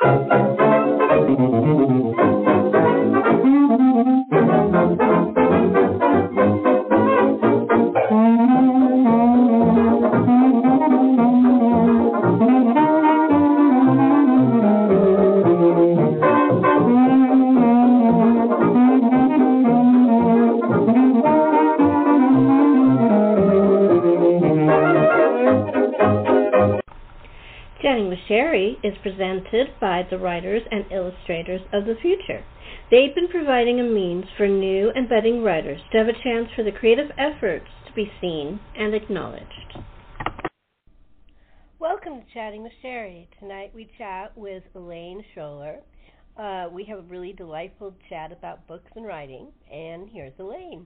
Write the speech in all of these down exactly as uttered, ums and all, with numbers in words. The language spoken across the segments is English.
Chatting with Sherry is presented by the Writers and Illustrators of the Future. They've been providing a means for new and budding writers to have a chance for the creative efforts to be seen and acknowledged. Welcome to Chatting with Sherry. Tonight we chat with Elaine Scholler. Uh, we have a really delightful chat about books and writing, and here's Elaine.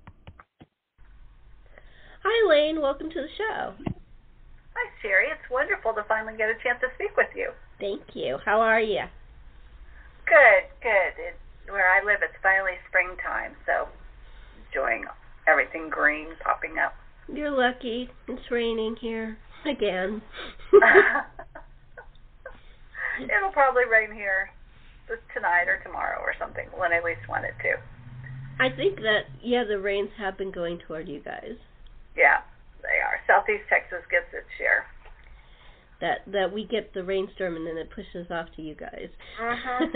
Hi Elaine, welcome to the show. Hi, Sherry. It's wonderful to finally get a chance to speak with you. Thank you. How are you? Good, good. It, where I live, it's finally springtime, so enjoying everything green popping up. You're lucky. It's raining here again. It'll probably rain here tonight or tomorrow or something, when I at least want it to. I think that, yeah, the rains have been going toward you guys. Yeah. They are. Southeast Texas gets its share. That that we get the rainstorm and then it pushes off to you guys. Mm-hmm.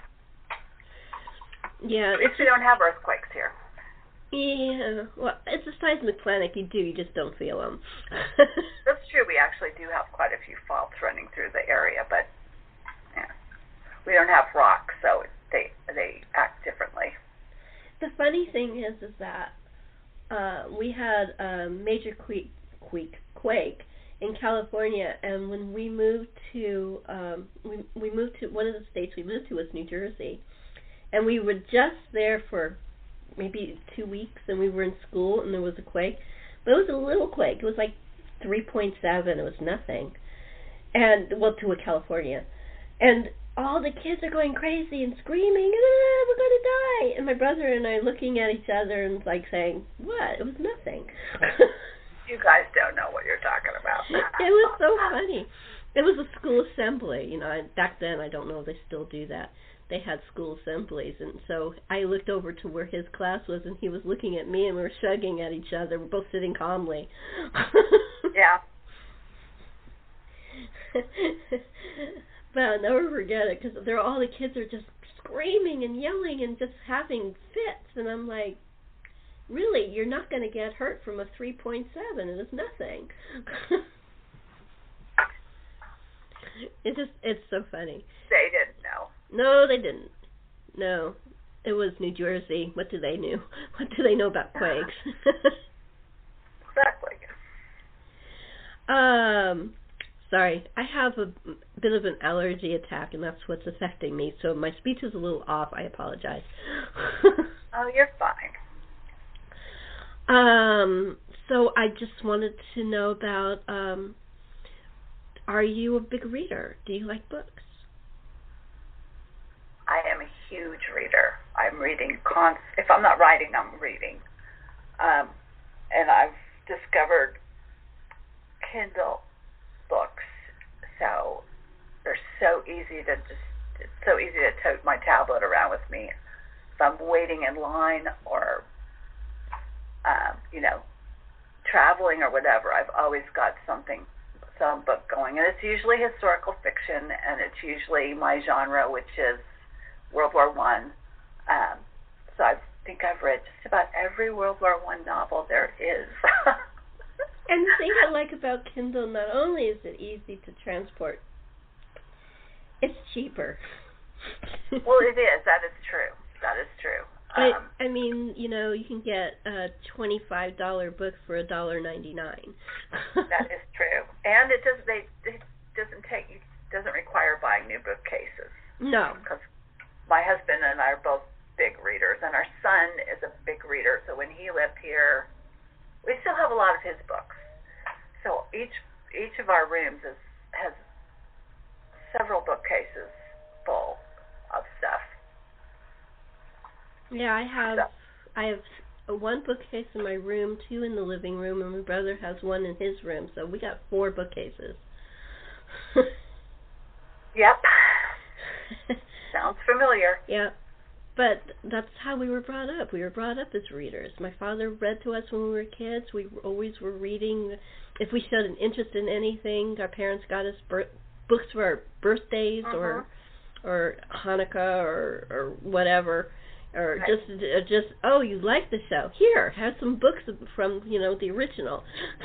Yeah. At least we don't have earthquakes here. Yeah. Well, it's a seismic planet. You do. You just don't feel them. That's true. We actually do have quite a few faults running through the area, but yeah, we don't have rocks, so they they act differently. The funny thing is, is that Uh, we had a major quake, quake, quake in California, and when we moved to, um, we we moved to one of the states we moved to was New Jersey, and we were just there for maybe two weeks, and we were in school, and there was a quake, but it was a little quake. It was like three point seven. It was nothing, and well, to a California, and all the kids are going crazy and screaming, ah, we're going to die. And my brother and I looking at each other and like saying, what? It was nothing. You guys don't know what you're talking about. It was so funny. It was a school assembly. You know, back then, I don't know if they still do that. They had school assemblies. And so I looked over to where his class was, and he was looking at me, and we were shrugging at each other. We're both sitting calmly. Yeah. But I'll never forget it, because they're all the kids are just screaming and yelling and just having fits, and I'm like, really, you're not going to get hurt from a three point seven. It is nothing. It just, it's so funny. They didn't know. No, they didn't. No, it was New Jersey. What do they know? What do they know about quakes? Exactly. Um. Sorry, I have a bit of an allergy attack, and that's what's affecting me. So my speech is a little off. I apologize. Oh, you're fine. Um, so I just wanted to know about, um, are you a big reader? Do you like books? I am a huge reader. I'm reading const. If I'm not writing, I'm reading. Um, and I've discovered Kindle books, so they're so easy to just it's so easy to tote my tablet around with me if I'm waiting in line or um, you know traveling or whatever. I've always got something some book going, and it's usually historical fiction, and it's usually my genre, which is World War One. Um, so I think I've read just about every World War One novel there is. And the thing I like about Kindle, not only is it easy to transport, it's cheaper. Well, it is. That is true. That is true. Um, I, I mean, you know, you can get a twenty-five dollar book for a dollar ninety-nine. That is true. And it does. They it doesn't take. It doesn't require buying new bookcases. No. Because my husband and I are both big readers, and our son is a big reader. So when he lived here, we still have a lot of his books. So each each of our rooms is, has several bookcases full of stuff. Yeah, I have So. I have a one bookcase in my room, two in the living room, and my brother has one in his room. So we got four bookcases. Yep. Sounds familiar. Yeah. But that's how we were brought up. We were brought up as readers. My father read to us when we were kids. We always were reading. If we showed an interest in anything, our parents got us bir- books for our birthdays uh-huh. or or Hanukkah or, or whatever. Or right. just uh, just oh, you like the show? Here, have some books from, you know, the original.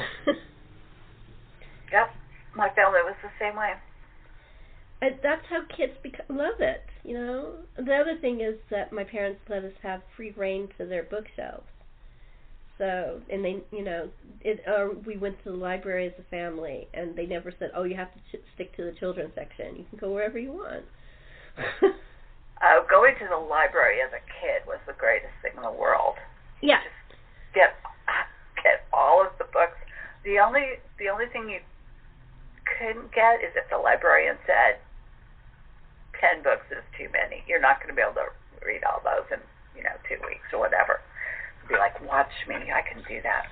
Yep. My family was the same way. And that's how kids beca- love it, you know. The other thing is that my parents let us have free reign to their bookshelves. So, and they, you know, it, or we went to the library as a family, and they never said, "Oh, you have to ch- stick to the children's section. You can go wherever you want." uh, going to the library as a kid was the greatest thing in the world. Yeah. Just get get all of the books. The only the only thing you couldn't get is if the librarian said ten books is too many. You're not going to be able to read all those in, you know, two weeks or whatever. Be like, watch me, I can do that.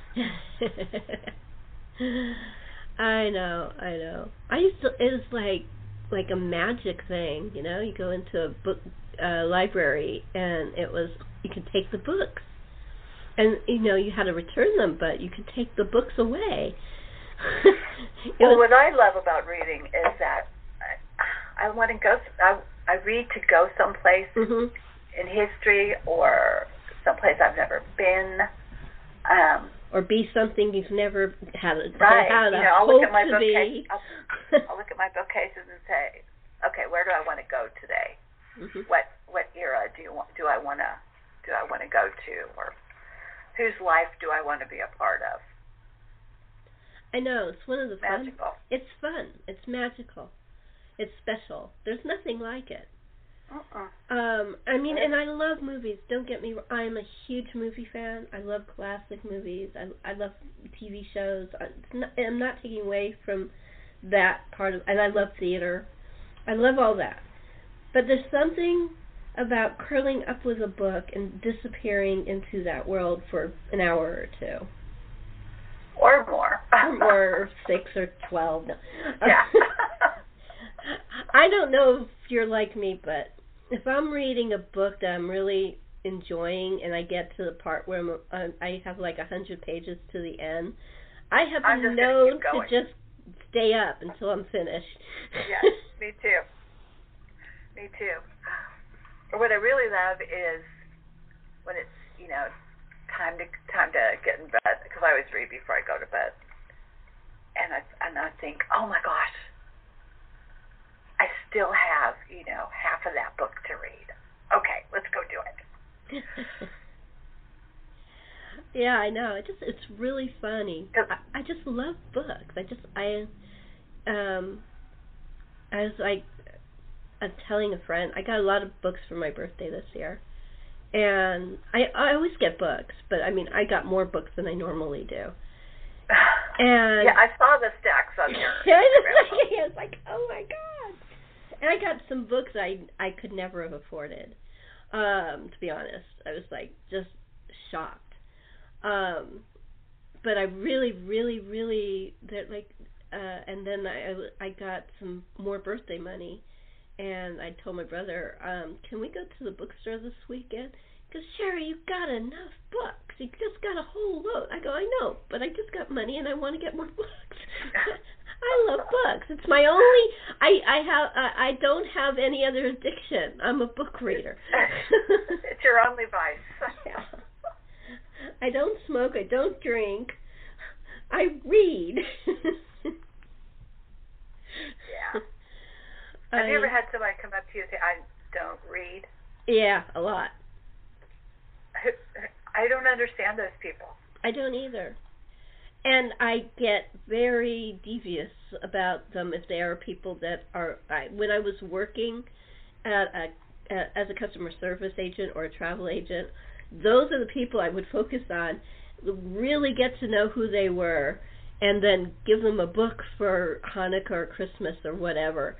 I know, I know. I used to. It was like like a magic thing, you know. You go into a book uh, library, and it was you could take the books, and you know you had to return them, but you could take the books away. Well, what I love about reading is that I, I want to go. I, I read to go someplace mm-hmm. in history or someplace I've never been. Um, or be something you've never had a, right. had a you know, I'll hope look at my to bookcase. be. I'll, I'll look at my bookcases and say, okay, where do I want to go today? Mm-hmm. What what era do you want? Do I want to do I want to go to, or whose life do I want to be a part of? I know, it's one of the fun. Magical. It's fun. It's magical. It's special. There's nothing like it. Uh-uh. Um, I mean, and I love movies. Don't get me wrong. I'm a huge movie fan. I love classic movies. I I love T V shows. It's not, I'm not taking away from that part of, and I love theater. I love all that. But there's something about curling up with a book and disappearing into that world for an hour or two. Or more. or six or twelve. No. Yeah. I don't know if you're like me, but if I'm reading a book that I'm really enjoying and I get to the part where I'm, uh, I have like a hundred pages to the end, I have been known to just stay up until I'm finished. Yes, me too. Me too. What I really love is when it's, you know, time to time to get in bed, because I always read before I go to bed, and I and I think, oh my gosh, I still have, you know, half of that book to read. Okay, let's go do it. Yeah, I know. It just it's really funny. I, I just love books. I just I um I was like uh, telling a friend, I got a lot of books for my birthday this year. And I I always get books, but I mean I got more books than I normally do. And yeah, I saw the stacks on your yeah, I was like, oh my god! And I got some books I I could never have afforded. Um, to be honest, I was like just shocked. Um, but I really, really, really that like, uh, and then I I got some more birthday money. And I told my brother, um, can we go to the bookstore this weekend? Because, Sherry, you've got enough books. You just got a whole load. I go, I know, but I just got money and I want to get more books. I love books. It's my only, I, I have, uh, I don't have any other addiction. I'm a book reader. It's your only vice. Yeah. I don't smoke. I don't drink. I read. Yeah. Have you ever had somebody come up to you and say, I don't read? Yeah, a lot. I don't understand those people. I don't either. And I get very devious about them if they are people that are, I, when I was working at a, a, as a customer service agent or a travel agent, those are the people I would focus on, really get to know who they were, and then give them a book for Hanukkah or Christmas or whatever.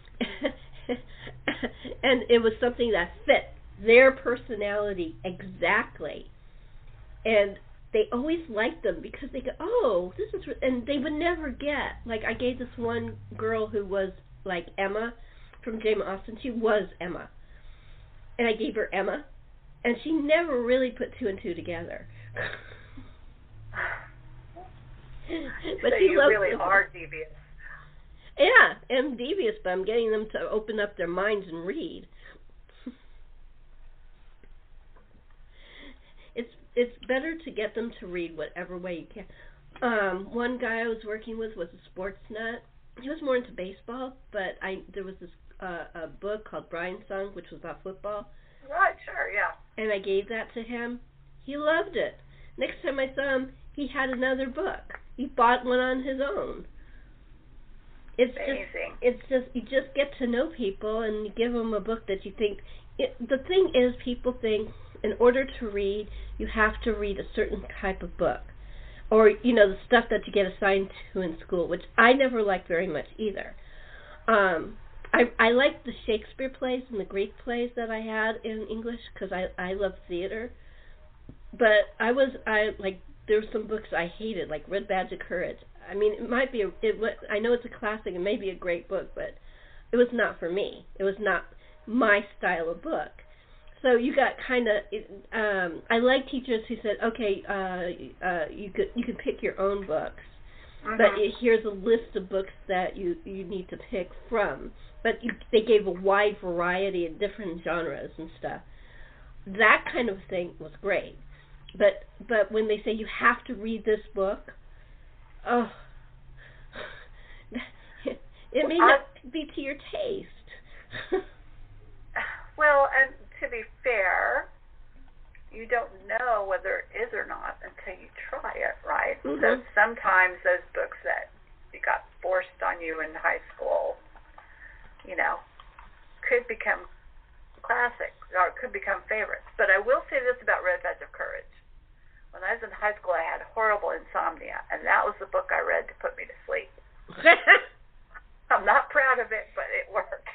And it was something that fit their personality exactly, and they always liked them because they go, oh, this is, and they would never get, like I gave this one girl who was like Emma from Jane Austen. She was Emma. And I gave her Emma, and she never really put two and two together. But so you really them. are devious. Yeah, I'm devious, but I'm getting them to open up their minds and read. It's it's better to get them to read whatever way you can. Um, one guy I was working with was a sports nut. He was more into baseball, but I there was this uh, a book called Brian's Song, which was about football. Right, sure, yeah. And I gave that to him. He loved it. Next time I saw him, he had another book. He bought one on his own. It's amazing. Just, it's just you just get to know people, and you give them a book that you think. It, the thing is, people think in order to read, you have to read a certain type of book, or you know the stuff that you get assigned to in school, which I never liked very much either. Um, I I liked the Shakespeare plays and the Greek plays that I had in English because I I love theater, but I was I like there were some books I hated, like Red Badge of Courage. I mean, it might be a, it. I know it's a classic and maybe a great book, but it was not for me. It was not my style of book. So you got kind of. Um, I like teachers who said, "Okay, uh, uh, you could you can pick your own books, mm-hmm. but it, here's a list of books that you, you need to pick from." But you, they gave a wide variety of different genres and stuff. That kind of thing was great. But but when they say you have to read this book, oh, it may not be to your taste. Well, and to be fair, you don't know whether it is or not until you try it, right? Mm-hmm. So sometimes those books that you got forced on you in high school, you know, could become classics or could become favorites. But I will say this about Red Badge of Courage. When I was in high school, I had horrible insomnia, and that was the book I read to put me to sleep. I'm not proud of it, but it worked.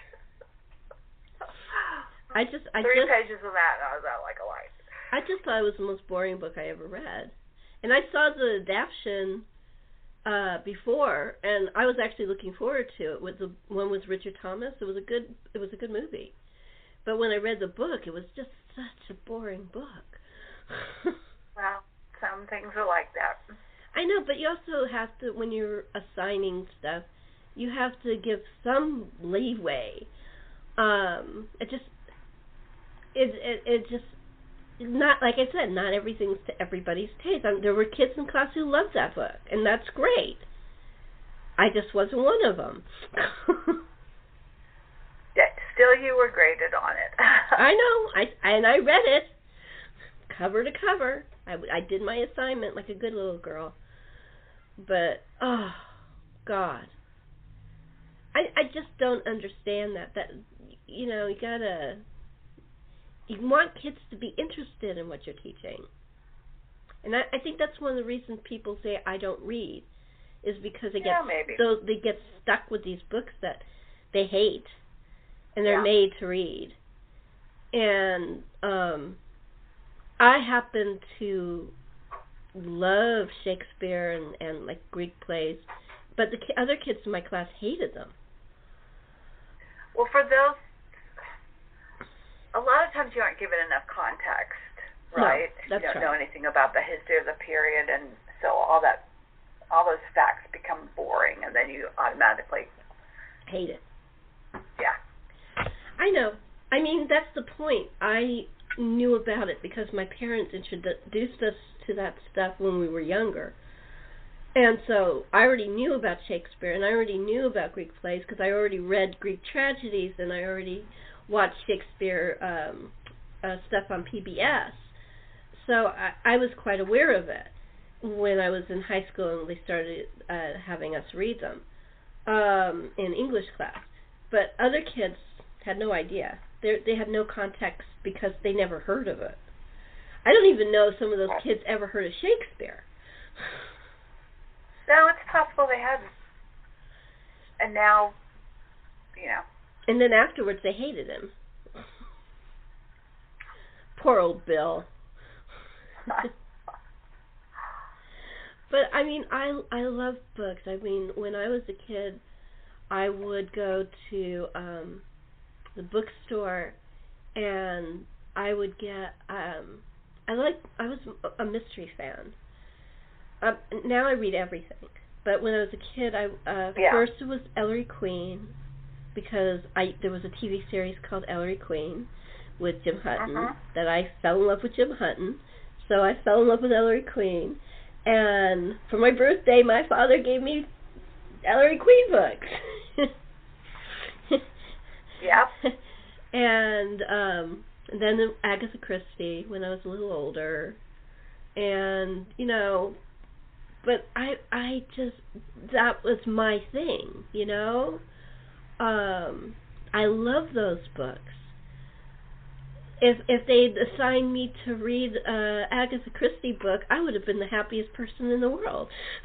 I just, I Three just, pages of that, and I was out like a light. I just thought it was the most boring book I ever read. And I saw the adaptation uh, before, and I was actually looking forward to it. With the one with Richard Thomas, it was a good, it was a good movie. But when I read the book, it was just such a boring book. Well, some things are like that. I know, but you also have to, when you're assigning stuff, you have to give some leeway. Um, it just, it, it, it just, not, like I said, not everything's to everybody's taste. I mean, there were kids in class who loved that book, and that's great. I just wasn't one of them. Yeah, still you were graded on it. I know, I and I read it, cover to cover. I, I did my assignment like a good little girl. But, oh, God. I I just don't understand that. That, you know, you gotta, you want kids to be interested in what you're teaching. And I, I think that's one of the reasons people say I don't read, is because they get, yeah, maybe. so they get stuck with these books that they hate, and they're yeah. made to read. And, um... I happen to love Shakespeare and, and like Greek plays, but the ki- other kids in my class hated them. Well, for those, a lot of times you aren't given enough context, right? No, that's you don't right. know anything about the history of the period, and so all that, all those facts become boring, and then you automatically hate it. Yeah. I know. I mean, that's the point. I knew about it because my parents introduced us to that stuff when we were younger. And so I already knew about Shakespeare, and I already knew about Greek plays because I already read Greek tragedies, and I already watched Shakespeare um, uh, stuff on P B S. So I, I was quite aware of it when I was in high school and they started uh, having us read them um, in English class. But other kids had no idea. They they had no context because they never heard of it. I don't even know if some of those kids ever heard of Shakespeare. No, it's possible they hadn't. And now, you know. And then afterwards they hated him. Poor old Bill. But, I mean, I, I love books. I mean, when I was a kid, I would go to... Um, the bookstore, and I would get. Um, I like. I was a mystery fan. Um, now I read everything, but when I was a kid, I uh, Yeah. first it was Ellery Queen, because I there was a T V series called Ellery Queen with Jim Hutton Uh-huh. that I fell in love with Jim Hutton, so I fell in love with Ellery Queen, and for my birthday, my father gave me Ellery Queen books. Yep. And um, then Agatha Christie when I was a little older, and you know, but I I just that was my thing, you know. Um, I love those books. If if they'd assigned me to read a Agatha Christie book, I would have been the happiest person in the world.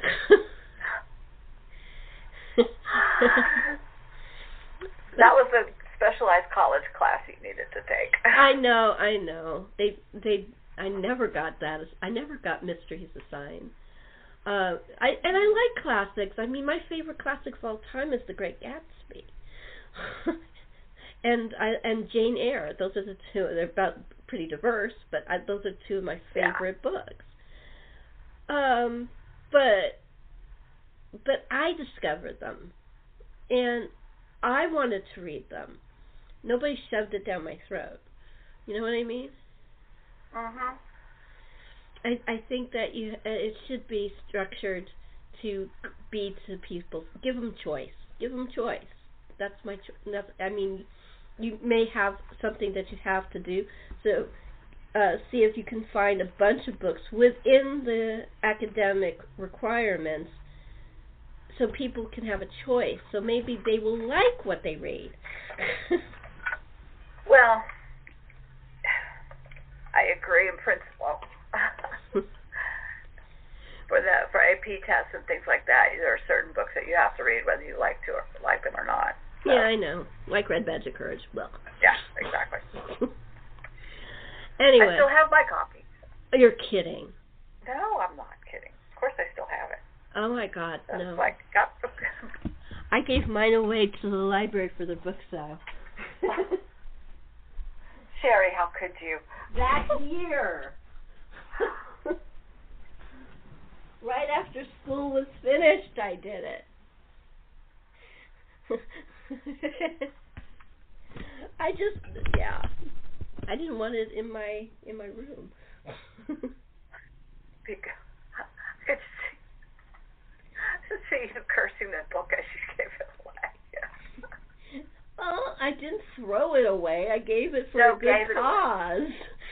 That was a specialized college class you needed to take. I know, I know. They they I never got that. I never got mysteries assigned. Uh, I and I like classics. I mean, my favorite classic of all time is The Great Gatsby. and I and Jane Eyre. Those are the two. They're about pretty diverse, but I, those are two of my favorite yeah. books. Um, but but I discovered them, and I wanted to read them. Nobody shoved it down my throat. You know what I mean? Mhm. I I think that you it should be structured to be to people. Give them choice. Give them choice. That's my. That's, I mean, you may have something that you have to do. So uh, see if you can find a bunch of books within the academic requirements, so people can have a choice. So maybe they will like what they read. Well, I agree in principle. For the for A P tests and things like that, there are certain books that you have to read whether you like to or like them or not. So. Yeah, I know. Like Red Badge of Courage. Well. Yeah, exactly. Anyway. I still have my copy. You're kidding. No, I'm not kidding. Of course, I still have it. Oh my God, so no. It's like got. I gave mine away to the library for the book sale. Sherry, how could you? That year. Right after school was finished, I did it. I just, yeah. I didn't want it in my in my room. Because it's see you cursing the book as you gave it away. Well, I didn't throw it away. I gave it for no, a good cause.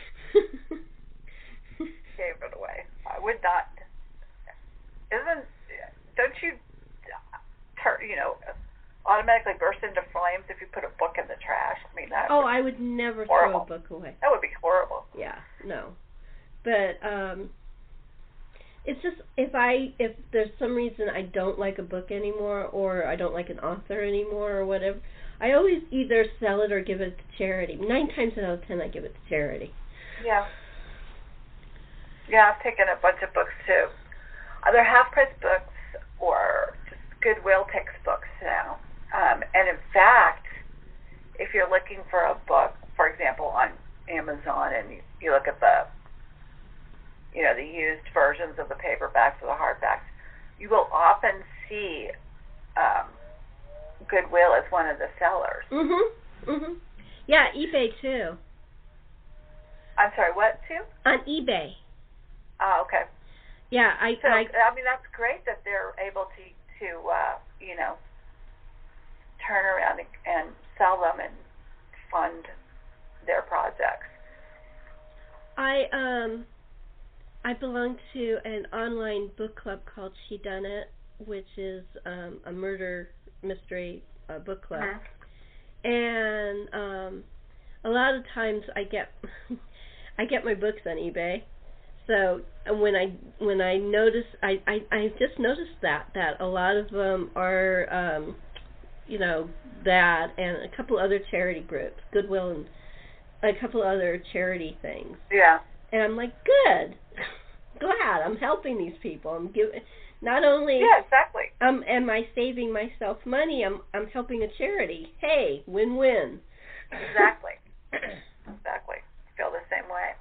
Gave it away. I would not. Isn't don't you, tur- you know, automatically burst into flames if you put a book in the trash? I mean that. Oh, I would never horrible. throw a book away. That would be horrible. Yeah, no, but um, it's just if I if there's some reason I don't like a book anymore, or I don't like an author anymore, or whatever, I always either sell it or give it to charity. Nine times out of ten, I give it to charity. Yeah. Yeah, I've taken a bunch of books too. Either half-price books or just Goodwill textbooks now. Um, and in fact, if you're looking for a book, for example, on Amazon, and you, you look at the, you know, the used versions of the paperbacks or the hardbacks, you will often see um, Goodwill as one of the sellers. Mhm. Mhm. Yeah, eBay too. I'm sorry, what too? On eBay. Oh, okay. Yeah, I. So I, I mean, that's great that they're able to to uh, you know turn around and, and sell them and fund their projects. I um, I belong to an online book club called She Done It, which is um, a murder mystery uh, book club, mm-hmm. and um, a lot of times I get I get my books on eBay. So when I when I notice I, I, I just noticed that that a lot of them are um, you know that and a couple other charity groups, Goodwill and a couple other charity things. Yeah. And I'm like, good, glad I'm helping these people. I'm giving not only yeah exactly. Um, am I saving myself money? I'm I'm helping a charity. Hey, win-win. exactly. Exactly. I feel the same way.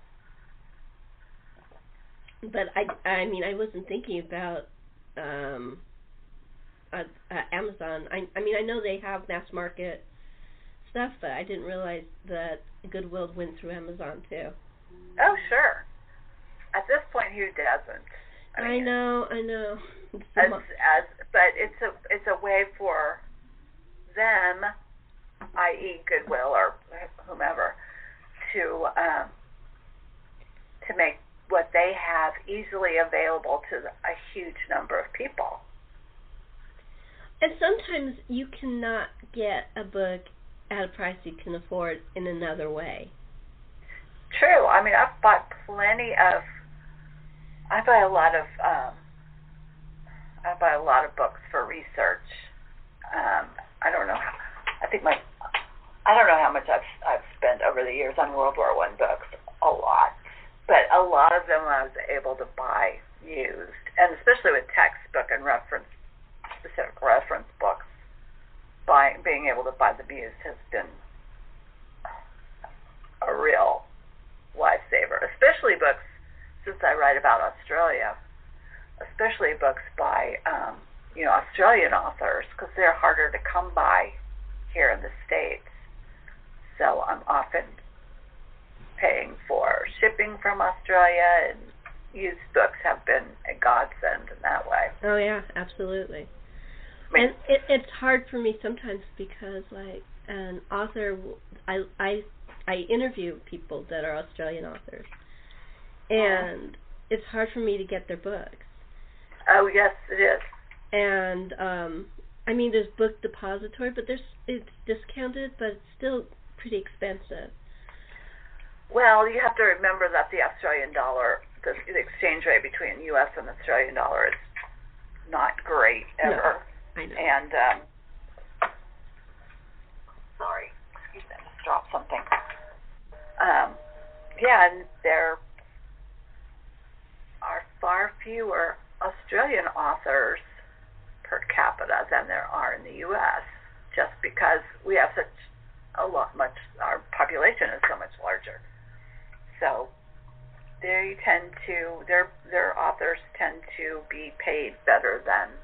But I, I mean, I wasn't thinking about um, uh, uh, Amazon. I, I mean, I know they have mass market stuff, but I didn't realize that Goodwill went through Amazon too. Oh, sure. At this point, who doesn't? I, mean, I know, I know. As, as, but it's a it's a way for them, that is, Goodwill or whomever, to um, to make what they have easily available to a huge number of people. And sometimes you cannot get a book at a price you can afford in another way. True. I mean, I've bought plenty of. I buy a lot of. Um, I buy a lot of books for research. Um, I don't know how. I think my. I don't know how much I've I've spent over the years on World War One books. A lot, but a lot of them I was able to buy used, and especially with textbook and reference specific reference books. Buying, being able to buy them used has been a real lifesaver, especially books, since I write about Australia, especially books by, um, you know, Australian authors, because they're harder to come by here in the States. So I'm often paying for shipping from Australia, and used books have been a godsend in that way. Oh, yeah, absolutely. I mean, and it, it's hard for me sometimes because, like, an author, I, I I interview people that are Australian authors, and it's hard for me to get their books. Oh, yes, it is. And, um, I mean, there's Book Depository, but there's it's discounted, but it's still pretty expensive. Well, you have to remember that the Australian dollar, the, the exchange rate between U S and Australian dollar is not great ever. No, I know. And, um, sorry, excuse me, I just dropped something. Um, yeah, and there are far fewer Australian authors per capita than there are in the U S, just because we have such a lot much, our population is so much larger. So they tend to, their their authors tend to be paid better than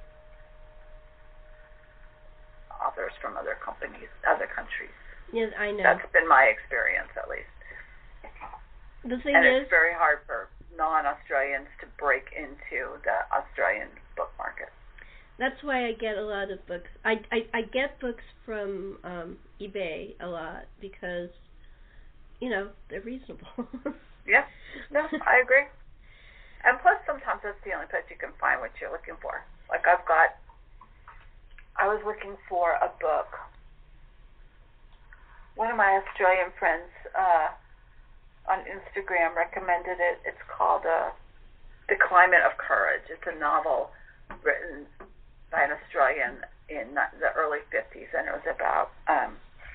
authors from other companies, other countries. Yes, I know. That's been my experience, at least. The thing and is, it's very hard for non-Australians to break into the Australian book market. That's why I get a lot of books. I, I, I get books from um, eBay a lot because, you know, they're reasonable. Yeah, no, I agree. And plus, sometimes that's the only place you can find what you're looking for. Like I've got, I was looking for a book. One of my Australian friends uh, on Instagram recommended it. It's called uh, The Climate of Courage. It's a novel written by an Australian in the early fifties, and it was about um,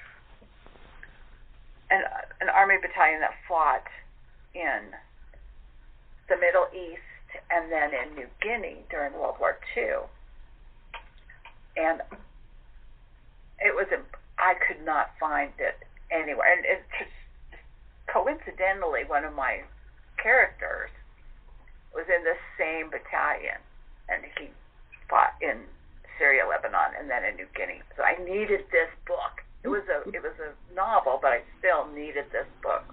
an, an army battalion that fought in the Middle East and then in New Guinea during World War Two. And it was, a, I could not find it anywhere. And it just, coincidentally, one of my characters was in the same battalion, and he fought in Syria, Lebanon, and then in New Guinea. So I needed this book. It was a it was a novel, but I still needed this book.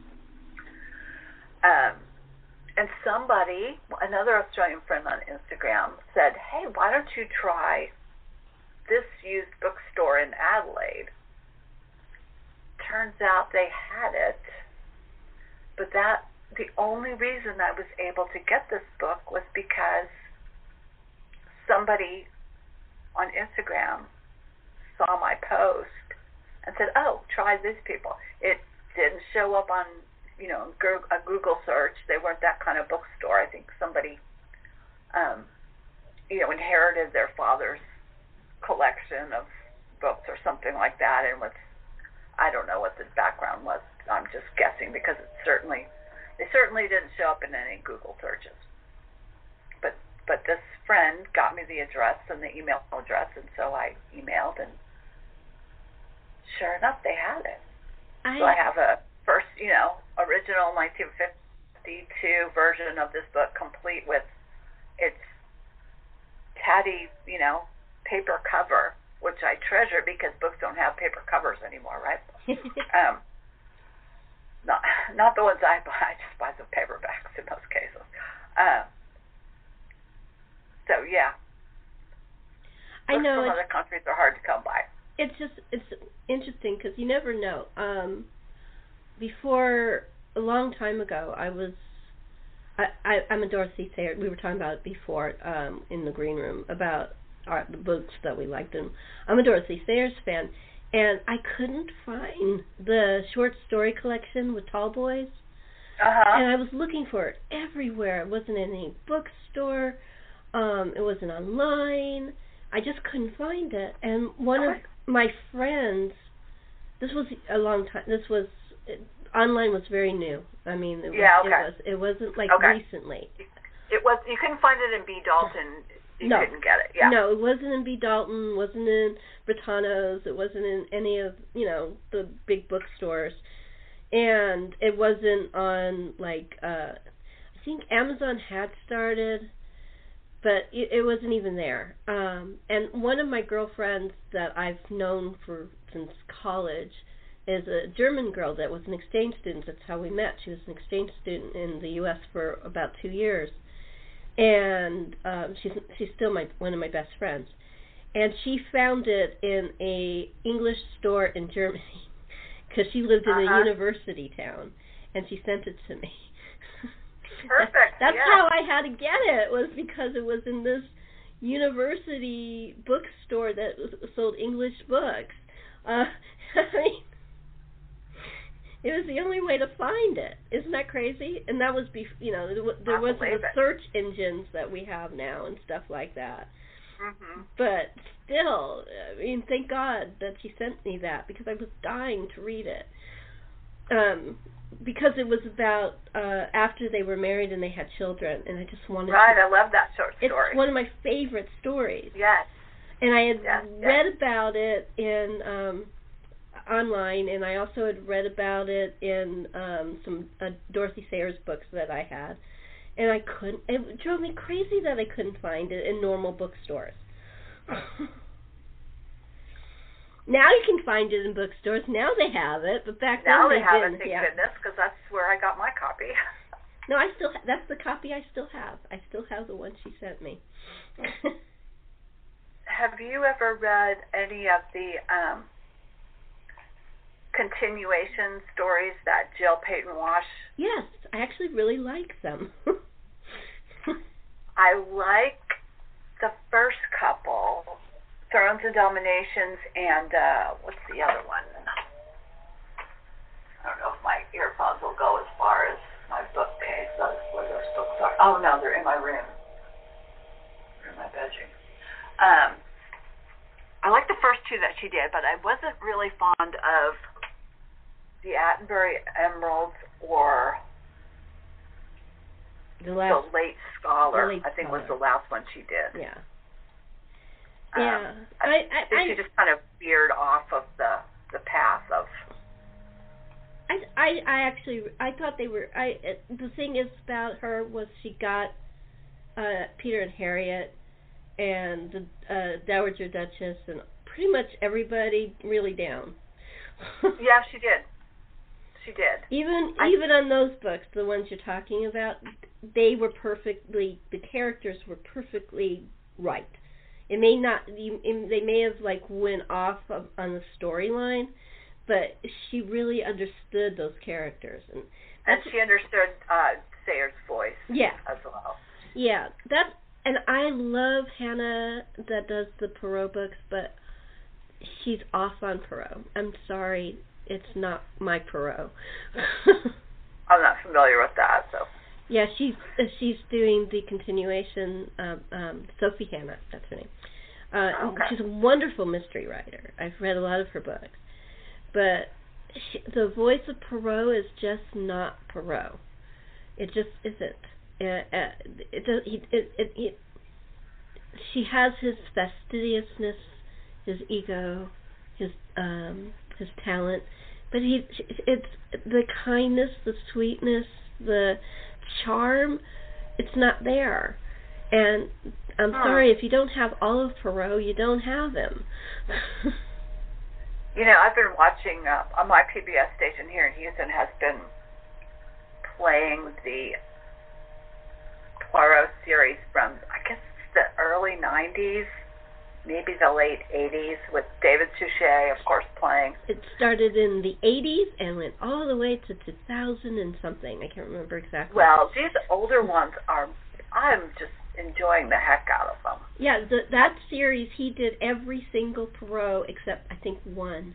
Um, and somebody, another Australian friend on Instagram, said, "Hey, why don't you try this used bookstore in Adelaide?" Turns out they had it, but that the only reason I was able to get this book was because somebody on Instagram saw my post and said, "Oh, try these people." It didn't show up on, you know, a Google search. They weren't that kind of bookstore. I think somebody, um, you know, inherited their father's collection of books or something like that, and was, I don't know what the background was. I'm just guessing because it certainly, they certainly didn't show up in any Google searches. But but this friend got me the address and the email address, and so I emailed, and sure enough, they had it. So I have a first, you know, original nineteen fifty-two version of this book, complete with its tatty, you know, paper cover, which I treasure because books don't have paper covers anymore, right? um, not not the ones I buy. I just buy the paperbacks in most cases. Um, so yeah, I books know from other countries are hard to come by. It's just it's interesting because you never know. Um, before a long time ago, I was I, I I'm a Dorothy Sayers. We were talking about it before um, in the green room about our, the books that we liked, and I'm a Dorothy Sayers fan, and I couldn't find the short story collection with Tall Boys, uh-huh. and I was looking for it everywhere. It wasn't in any bookstore. Um, it wasn't online. I just couldn't find it, and one of my friends, this was a long time, this was, it, online was very new. I mean, it, yeah, was, okay. it, was, it wasn't like okay. recently. It was, you couldn't find it in B. Dalton, you no. couldn't get it, yeah. No, it wasn't in B. Dalton, wasn't in Britannia's, it wasn't in any of, you know, the big bookstores, and it wasn't on, like, uh, I think Amazon had started, but it, it wasn't even there. Um, and one of my girlfriends that I've known for since college is a German girl that was an exchange student. That's how we met. She was an exchange student in the U S for about two years, and um, she's she's still my one of my best friends. And she found it in a English store in Germany because she lived in uh-huh. a university town, and she sent it to me. Perfect. That's yeah. how I had to get it, was because it was in this university bookstore that sold English books. Uh, I mean, it was the only way to find it. Isn't that crazy? And that was, bef- you know, there wasn't the search engines that we have now and stuff like that. Mm-hmm. But still, I mean, thank God that she sent me that, because I was dying to read it. Um, because it was about uh, after they were married and they had children, and I just wanted right, to... Right, I love that short story. It's one of my favorite stories. Yes. And I had yes, read yes. about it in um, online, and I also had read about it in um, some uh, Dorothy Sayers books that I had. And I couldn't... It drove me crazy that I couldn't find it in normal bookstores. Now you can find it in bookstores. Now they have it, but back now then they, they have didn't. it, thank yeah. goodness, because that's where I got my copy. No, I still ha- that's the copy I still have. I still have the one she sent me. Have you ever read any of the um, continuation stories that Jill Peyton Wash? Yes, I actually really like them. I like the first couple. Thrones and Dominations, and uh, what's the other one? I don't know if my earphones will go as far as my bookcase. That's where those books are. Oh, no, they're in my room. They're in my bedroom. Um, I like the first two that she did, but I wasn't really fond of the Attenbury Emeralds or the, last, the Late Scholar. the late I think Scholar. was the last one she did. Yeah. Um, yeah, I, I, I, think I, she just kind of veered off of the the path of. I, I, I actually, I thought they were. I it, the thing is about her was she got uh, Peter and Harriet and the uh, Dowager Duchess and pretty much everybody really down. Yeah, she did. She did. Even I, even on those books, the ones you're talking about, they were perfectly. The characters were perfectly right. It may not, you, it, they may have like went off of, on the storyline, but she really understood those characters, and and she understood uh, Sayers' voice. Yeah, as well. Yeah, that, and I love Hannah that does the Perot books, but she's off on Perot. I'm sorry, it's not my Perot. I'm not familiar with that, so. Yeah, she's uh, she's doing the continuation. Um, um, Sophie Hannah, that's her name. Uh, okay. She's a wonderful mystery writer. I've read a lot of her books, but she, the voice of Perot is just not Perot. It just isn't. Uh, uh, it, does, he, it, it, it, she has his fastidiousness, his ego, his um, his talent, but he, it's the kindness, the sweetness, the charm. It's not there, and I'm huh. sorry if you don't have Olive Perot, you don't have him. You know, I've been watching uh, on my P B S station here in Houston has been playing the Poirot series from, I guess, the early nineties, maybe the late eighties, with David Suchet, of course, playing. It started in the eighties and went all the way to two thousand and something. I can't remember exactly. Well, these older ones are, I'm just enjoying the heck out of them. Yeah, the, that series, he did every single Poirot except, I think, one.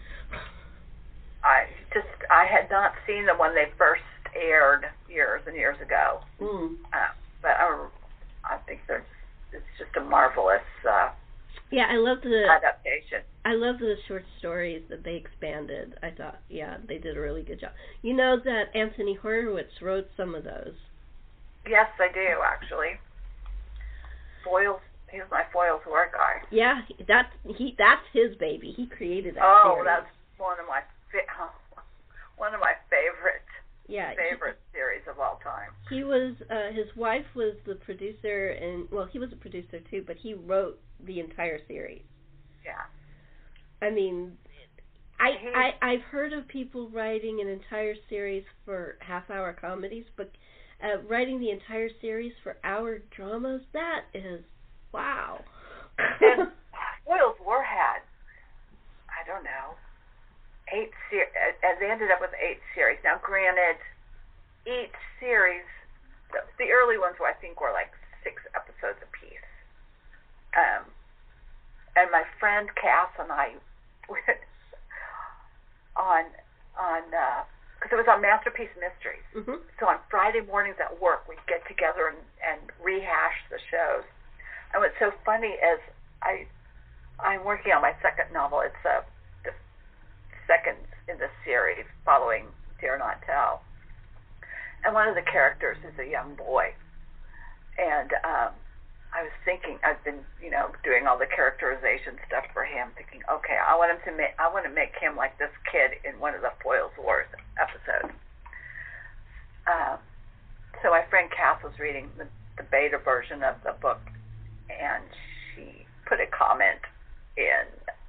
I just, I had not seen them when they first aired years and years ago. Mm. Uh, but I, I think they're, it's just a marvelous uh, yeah, I love the adaptation. I love the short stories that they expanded. I thought, yeah, they did a really good job. You know that Anthony Horowitz wrote some of those. Yes, I do, actually. Foyles, he's my Foyles War guy. Yeah, that's he. That's his baby. He created that Oh, series. that's one of my fa- one of my favorite yeah, favorite he, series of all time. He was uh, his wife was the producer, and well, he was a producer too, but he wrote the entire series. Yeah. I mean, I I I've heard of people writing an entire series for half-hour comedies, but Uh, writing the entire series for hour dramas, that is, wow. And Foyles War had, I don't know, eight series, and they ended up with eight series. Now, granted, each series, the, the early ones were, I think, were like six episodes apiece. Um, and my friend Cass and I went on, on, uh, because it was on Masterpiece Mysteries. Mm-hmm. So on Friday mornings at work, we'd get together and, and rehash the shows. And what's so funny is I, I'm working on my second novel. It's uh, the second in the series following Dare Not Tell. And one of the characters is a young boy. And um, I was thinking, I've been, you know, doing all the characterization stuff for him, thinking, okay, I want him to make, I want to make him like this kid in one of the Foyles Wars episodes. Um, so my friend Cass was reading the, the beta version of the book, and she put a comment in,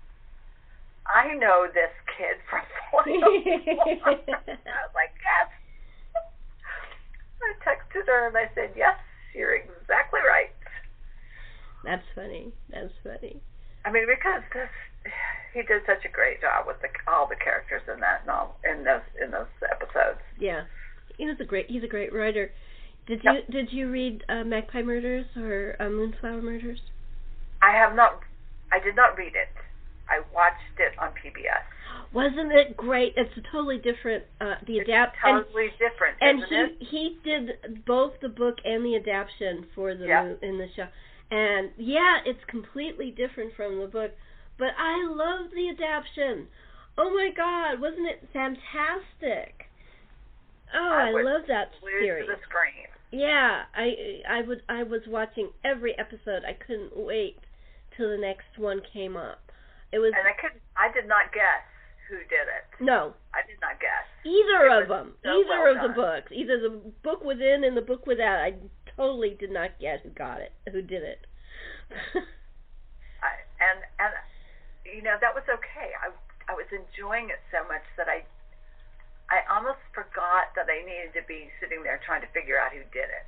I know this kid from Foyles Wars. I was like, yes. I texted her and I said, yes, you're exactly right. That's funny. That's funny. I mean, because this, he did such a great job with the, all the characters in that novel, in those in those episodes. Yeah, he was a great. He's a great writer. Did Yep. you did you read uh, Magpie Murders or uh, Moonflower Murders? I have not. I did not read it. I watched it on P B S. Wasn't it great? It's a totally different. Uh, the adapt totally and, different, and isn't he it? he did both the book and the adaptation for the Yeah. in the show. And yeah, it's completely different from the book, but I love the adaptation. Oh my God, wasn't it fantastic? Oh, I, I love that series. To the screen. Yeah, I I would I was watching every episode. I couldn't wait till the next one came up. It was and I couldn't. I did not guess who did it. No, I did not guess. Either it of them. So either well of the done. books. Either the book within and the book without. I totally did not get who got it, who did it. I, and and you know that was okay. I I was enjoying it so much that I I almost forgot that I needed to be sitting there trying to figure out who did it.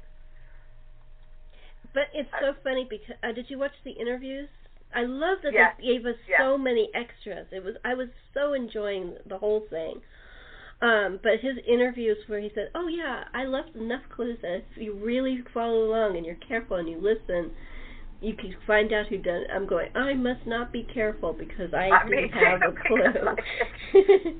But it's so funny because uh, did you watch the interviews? I love that yes. they gave us yes. so many extras. It was I was so enjoying the whole thing. Um, but his interviews where he said, "Oh yeah, I left enough clues that if you really follow along and you're careful and you listen, you can find out who done it." I'm going, I must not be careful because I uh, didn't have a clue.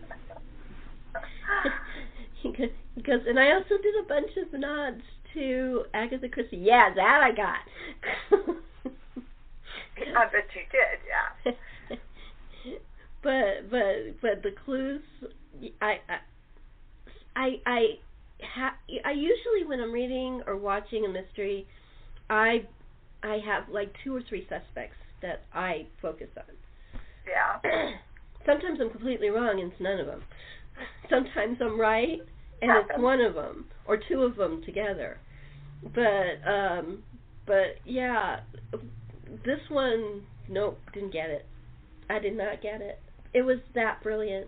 he goes, he goes, and I also did a bunch of nods to Agatha Christie. Yeah, that I got. I bet you did, yeah. but but but the clues, I I I ha, I usually when I'm reading or watching a mystery, I I have like two or three suspects that I focus on. Yeah. sometimes I'm completely wrong and it's none of them. Sometimes I'm right and Happens. it's one of them or two of them together. But um, but yeah, this one, nope, didn't get it. I did not get it. It was that brilliant.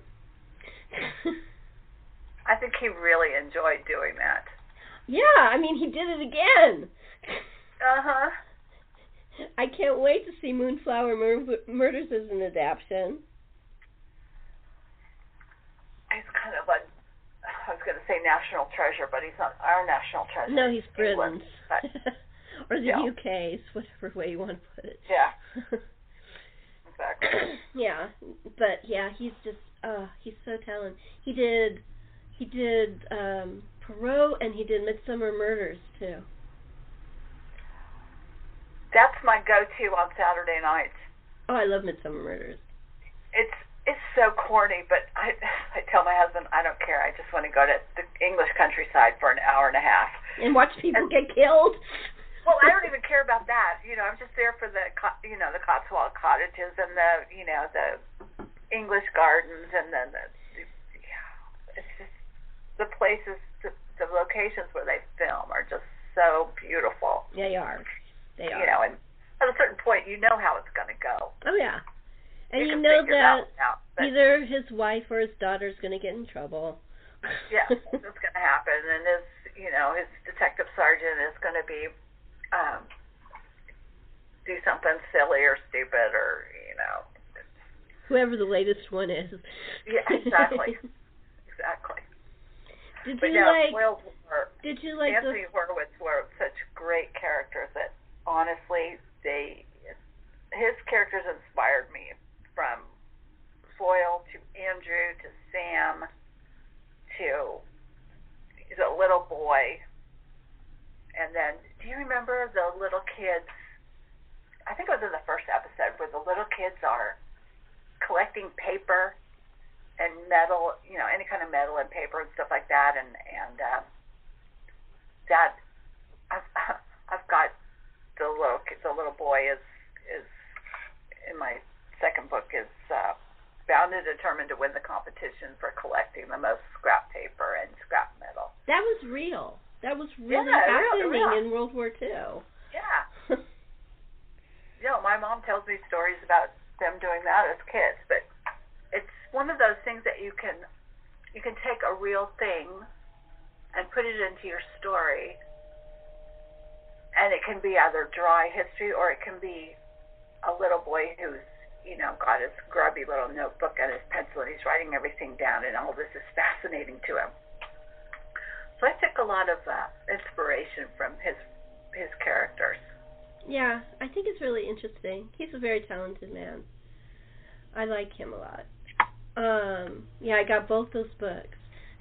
I think he really enjoyed doing that. Yeah, I mean, he did it again. Uh-huh. I can't wait to see Moonflower Mur- Murders as an adaptation. He's kind of like, I was going to say national treasure, but he's not our national treasure. No, he's England, Britain's. Or the yeah. U K's, whatever way you want to put it. Yeah. Exactly. Yeah, but yeah, he's just, uh, he's so talented. He did, he did um, Poirot, and he did Midsummer Murders, too. That's my go-to on Saturday nights. Oh, I love Midsummer Murders. It's it's so corny, but I I tell my husband I don't care. I just want to go to the English countryside for an hour and a half and watch people and, get killed. Well, I don't even care about that. You know, I'm just there for the you know the Cotswold cottages and the you know the English gardens and then the, the yeah, it's just the places, the, the locations where they film are just so beautiful. They are. They are. You know, and at a certain point, you know how it's going to go. Oh yeah, and you, you know that, that out, either his wife or his daughter's going to get in trouble. Yeah, that's going to happen, and his you know his detective sergeant is going to be um, do something silly or stupid or you know. Whoever the latest one is. Yeah, exactly. Exactly. Did but you no, like? Whales were, did you like Anthony the? Horowitz were such great characters that honestly, they his characters inspired me from Foyle to Andrew to Sam to the little boy, and then do you remember the little kids? I think it was in the first episode where the little kids are collecting paper and metal, you know, any kind of metal and paper and stuff like that, and and uh, that I've I've got the little the little boy is is in my second book is uh, bound and determined to win the competition for collecting the most scrap paper and scrap metal. That was real. That was really yeah, happening real, real. in World War Two. Yeah. You know, my mom tells me stories about them doing that as kids, but it's one of those things that you can you can take a real thing and put it into your story, and it can be either dry history or it can be a little boy who's you know got his grubby little notebook and his pencil and he's writing everything down, and all this is fascinating to him. So I took a lot of uh, inspiration from his his characters. Yeah, I think it's really interesting. He's a very talented man. I like him a lot. Um, yeah, I got both those books.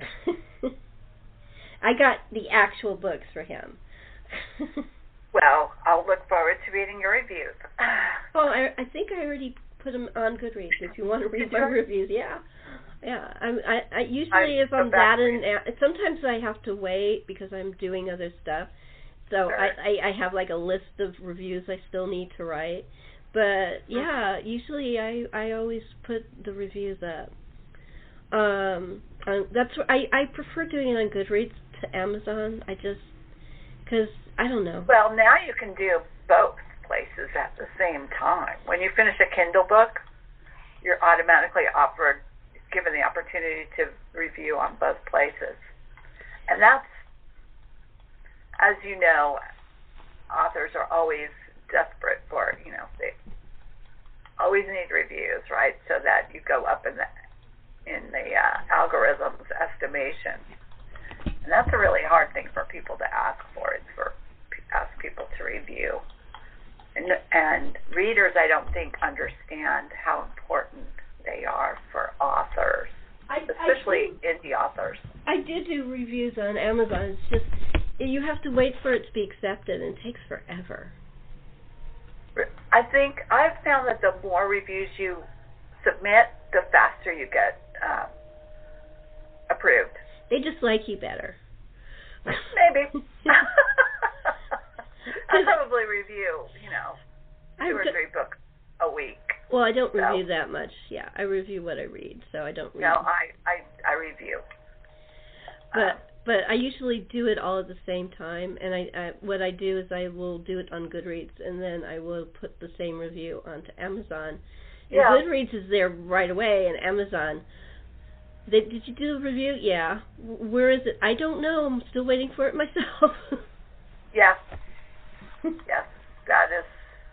I got the actual books for him. Well, I'll look forward to reading your reviews. Oh, I I think I already put them on Goodreads. If you want to read Did my you? reviews, yeah, yeah. I'm, I I usually I if I'm go back that to in, sometimes I have to wait because I'm doing other stuff. So Sure. I, I I have like a list of reviews I still need to write. But yeah, usually I I always put the reviews up. Um, uh, that's what I I prefer doing it on Goodreads to Amazon. I just because I don't know. Well, now you can do both places at the same time. When you finish a Kindle book, you're automatically offered, given the opportunity to review on both places. And that's, as you know, authors are always desperate for, you know, they always need reviews, right? So that you go up in the in the uh, algorithm's estimation. And that's a really hard thing for people to ask for. It's for ask people to review. And and readers, I don't think, understand how important they are for authors, I, especially I indie authors. I did do reviews on Amazon. It's just you have to wait for it to be accepted, and it takes forever. I think I've found that the more reviews you submit, the faster you get uh, approved. They just like you better. Maybe. I probably review, you know, two I've or d- three books a week. Well, I don't So, review that much. Yeah, I review what I read, so I don't read. No, I, I, I review. But Um, but I usually do it all at the same time, and I, I what I do is I will do it on Goodreads, and then I will put the same review onto Amazon. And yeah. Goodreads is there right away, and Amazon. They, did you do the review? Yeah. Where is it? I don't know. I'm still waiting for it myself. Yeah. Yes, that is.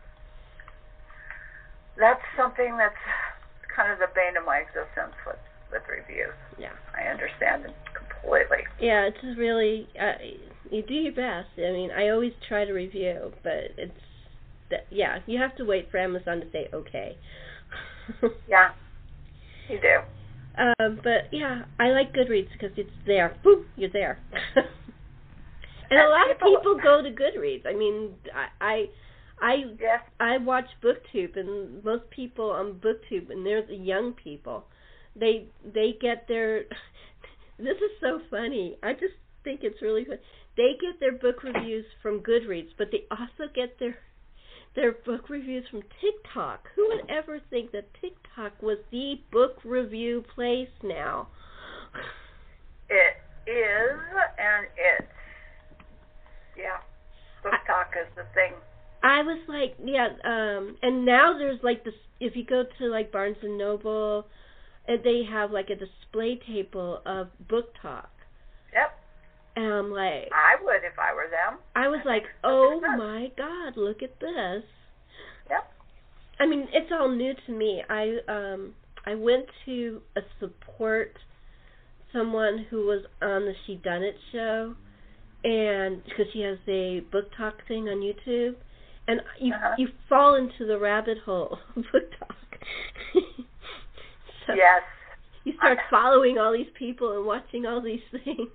That's something that's kind of the bane of my existence with with reviews. Yeah. I understand it completely. Yeah, it's just really uh, you do your best. I mean, I always try to review, but it's that, yeah, you have to wait for Amazon to say okay. Yeah, you do. Um, but yeah, I like Goodreads because it's there. Boop, you're there. and, And a lot people- of people go to Goodreads. I mean, I, I, I, Yes. I watch BookTube, and most people on BookTube, and there's the young people. They they get their. This is so funny. I just think it's really funny. They get their book reviews from Goodreads, but they also get their their book reviews from TikTok. Who would ever think that TikTok was the book review place now? It is, and it's, yeah, book talk is the thing. I was like, yeah, um, and now there's like this, if you go to like Barnes and Noble, and they have like a display table of book talk. Yep. And I'm like, I would if I were them. I was I like, think oh that's- my God, look at this. Yep. I mean, it's all new to me. I um I went to a support someone who was on the She Done It show, and because she has a book talk thing on YouTube, and you Uh-huh. you fall into the rabbit hole of book talk. So Yes. you start following all these people and watching all these things.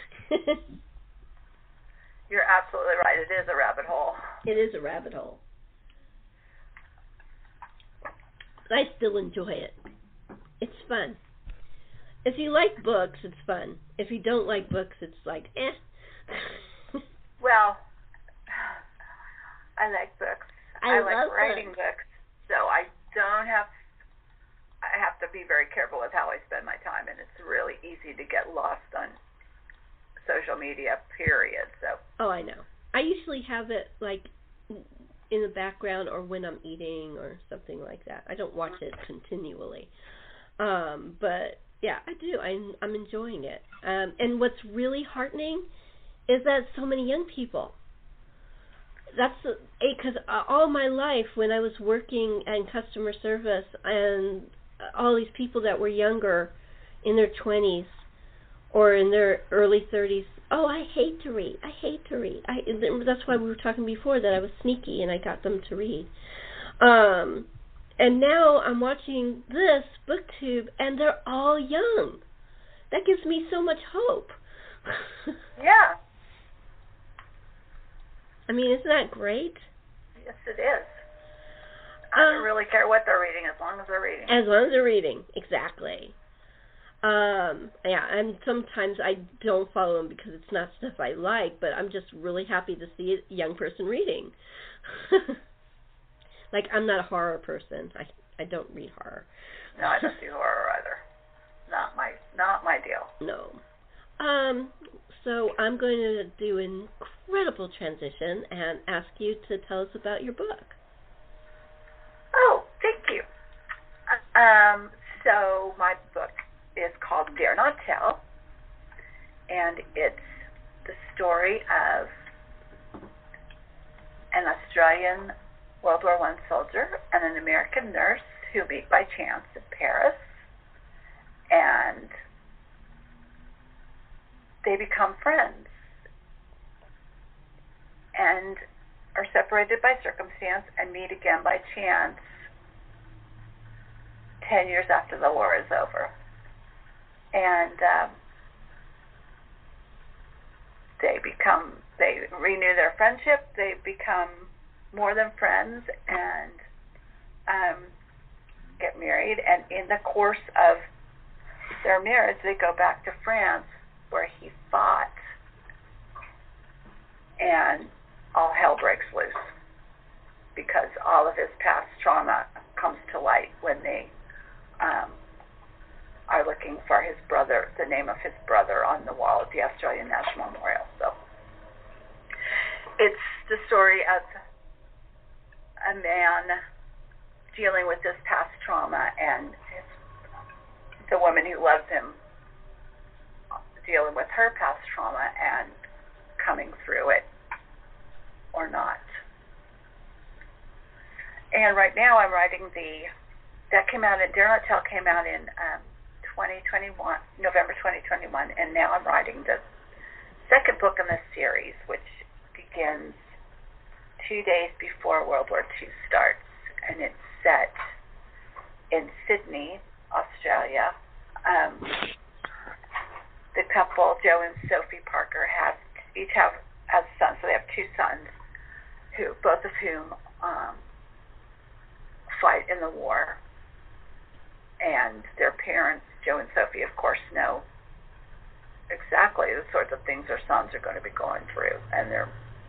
You're absolutely right. It is a rabbit hole. It is a rabbit hole. I still enjoy it. It's fun. If you like books, it's fun. If you don't like books, it's like, eh. Well, I like books. I, I like love writing books. books, so I don't have. I have to be very careful with how I spend my time, and it's really easy to get lost on social media. Period. So. Oh, I know. I usually have it like in the background or when I'm eating or something like that. I don't watch it continually. Um, but yeah, I do. I'm I'm enjoying it. Um, and what's really heartening is that so many young people. That's because uh, all my life when I was working in customer service and all these people that were younger, in their twenties or in their early thirties. Oh, I hate to read. I hate to read. I, that's why we were talking before that I was sneaky and I got them to read. Um, and now I'm watching this BookTube, and they're all young. That gives me so much hope. Yeah. I mean, isn't that great? Yes, it is. I Uh, don't really care what they're reading as long as they're reading. As long as they're reading, exactly. Um, yeah, and sometimes I don't follow them because it's not stuff I like, but I'm just really happy to see a young person reading. Like, I'm not a horror person. I I don't read horror. No, I don't do horror either. Not my not my deal. No. Um, so I'm going to do an incredible transition and ask you to tell us about your book. Oh, thank you. Um, so my book is called Dare Not Tell, and it's the story of an Australian World War One soldier and an American nurse who meet by chance in Paris, and they become friends and are separated by circumstance and meet again by chance ten years after the war is over. And um, they become, they renew their friendship, they become more than friends, and um, get married. And in the course of their marriage, they go back to France where he fought, and all hell breaks loose because all of his past trauma comes to light when they um, are looking for his brother, the name of his brother on the wall at the Australian National Memorial. So it's the story of a man dealing with this past trauma and his, the woman who loves him dealing with her past trauma and coming through it or not. And right now I'm writing the, that came out in, Dare Not Tell came out in um, twenty twenty-one, November twenty twenty-one, and now I'm writing the second book in this series, which begins two days before World War Two starts, and it's set in Sydney, Australia. Um, the couple, Joe and Sophie Parker, have each have as sons, so they have two sons, who both of whom um, fight in the war, and their parents, Joe and Sophie, of course, know exactly the sorts of things their sons are going to be going through, and they're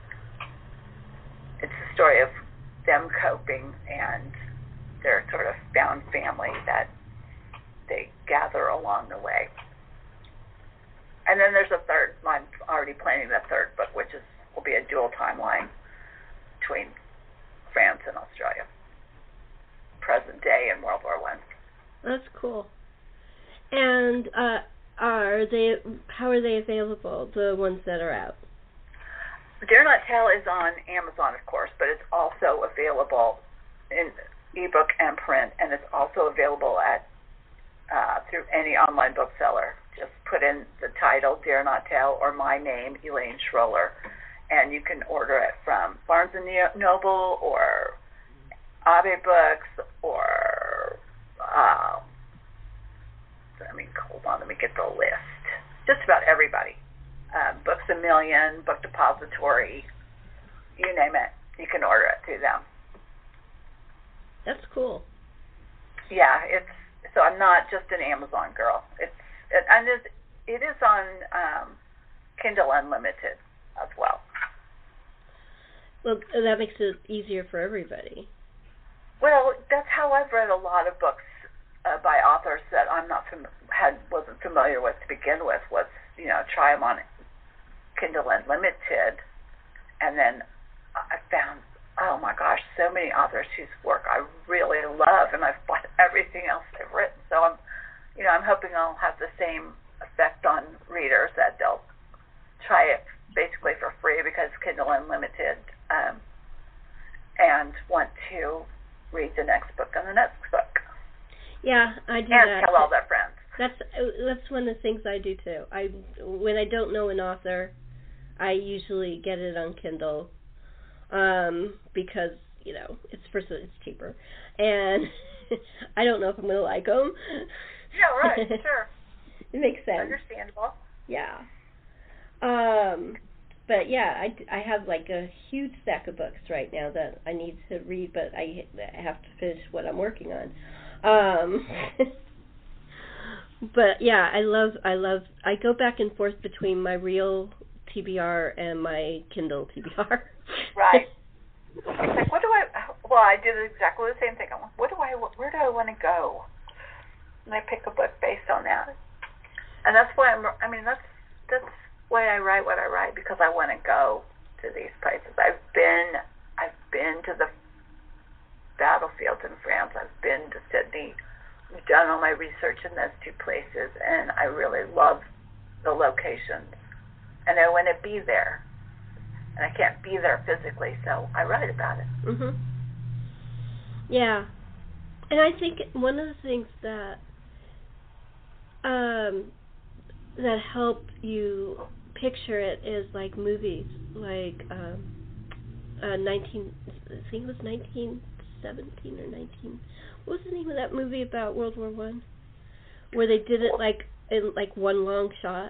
it's a story of them coping and their sort of found family that they gather along the way. And then there's a third. I'm already planning the third book, which is will be a dual timeline between France and Australia, present day and World War One. That's cool. And uh, are they? How are they available? The ones that are out. Dare Not Tell is on Amazon, of course, but it's also available in ebook and print, and it's also available at uh, through any online bookseller. Just put in the title, Dare Not Tell, or my name, Elaine Schroller, and you can order it from Barnes and Noble or Abbey Books or, uh, I mean, hold on, let me get the list. Just about everybody. Um, Books A Million, Book Depository, you name it, you can order it through them. That's cool. Yeah, it's so I'm not just an Amazon girl. It's it, and it, it is on um, Kindle Unlimited as well. Well, that makes it easier for everybody. Well, that's how I've read a lot of books uh, by authors that I'm not fam- had wasn't familiar with to begin with. Was you know try them on Kindle Unlimited, and then I found, oh my gosh, so many authors whose work I really love, and I've bought everything else they've written. So I'm, you know, I'm hoping I'll have the same effect on readers, that they'll try it basically for free because Kindle Unlimited, um, and want to read the next book and the next book. Yeah, I do and that. And tell all their friends. That's that's one of the things I do too. I when I don't know an author, I usually get it on Kindle, um, because you know it's first it's cheaper, and I don't know if I'm gonna like them. Yeah, right. Sure. It makes sense. Understandable. Yeah. Um, but yeah, I, I have like a huge stack of books right now that I need to read, but I have to finish what I'm working on. Um, but yeah, I love I love I go back and forth between my real T B R and my Kindle T B R. Right. It's like, what do I? Well, I did exactly the same thing. I'm like, what do I? Where do I want to go? And I pick a book based on that. And that's why I'm. I mean, that's that's why I write what I write, because I want to go to these places. I've been I've been to the battlefields in France. I've been to Sydney. I've done all my research in those two places, and I really love the locations. And I want to be there. And I can't be there physically, so I write about it. Mhm. Yeah. And I think one of the things that um that help you picture it is like movies, like um uh nineteen I think it was nineteen seventeen or nineteen. What was the name of that movie about World War One? Where they did it like in like one long shot.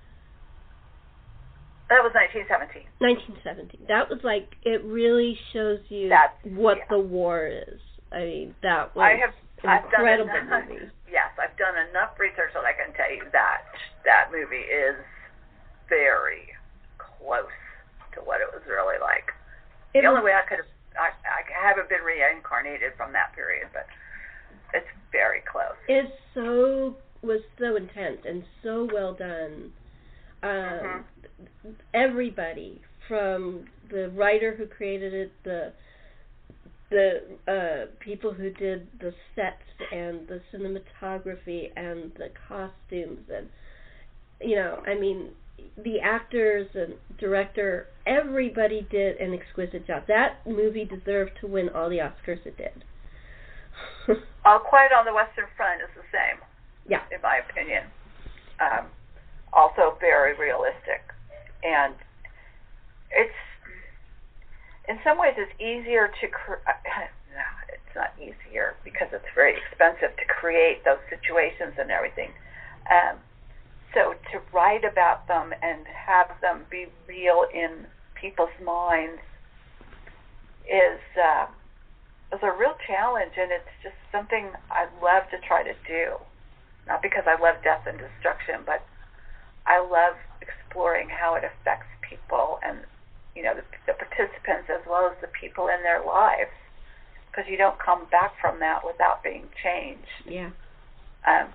That was nineteen seventeen. nineteen seventeen. That was like, it really shows you That's, what yeah. the war is. I mean, that was I have, an incredible I've done enough, movie. Yes, I've done enough research that I can tell you that that movie is very close to what it was really like. It the only was, way I could have I, I haven't been reincarnated from that period, but it's very close. It so was so intense and so well done. Um, mm-hmm. Everybody, from the writer who created it, the the uh, people who did the sets and the cinematography and the costumes, and you know, I mean, the actors and director, everybody did an exquisite job. That movie deserved to win all the Oscars it did. All Quiet on the Western Front is the same. Yeah. In my opinion. Um, also very realistic. And it's, in some ways, it's easier to, cre- no, it's not easier because it's very expensive to create those situations and everything. Um, so to write about them and have them be real in people's minds is, uh, is a real challenge, and it's just something I love to try to do. Not because I love death and destruction, but I love exploring how it affects people and, you know, the, the participants as well as the people in their lives, because you don't come back from that without being changed. Yeah. Um,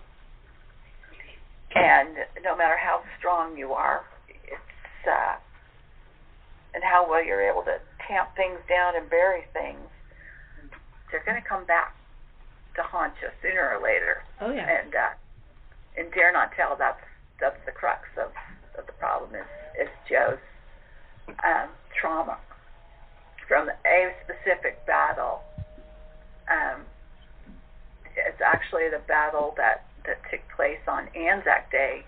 and no matter how strong you are, it's uh, and how well you're able to tamp things down and bury things, they're going to come back to haunt you sooner or later. Oh yeah. And uh, and dare not tell. That's that's the crux of, of the problem. Is is Joe's um, trauma from a specific battle. Um, it's actually the battle that, that took place on Anzac Day,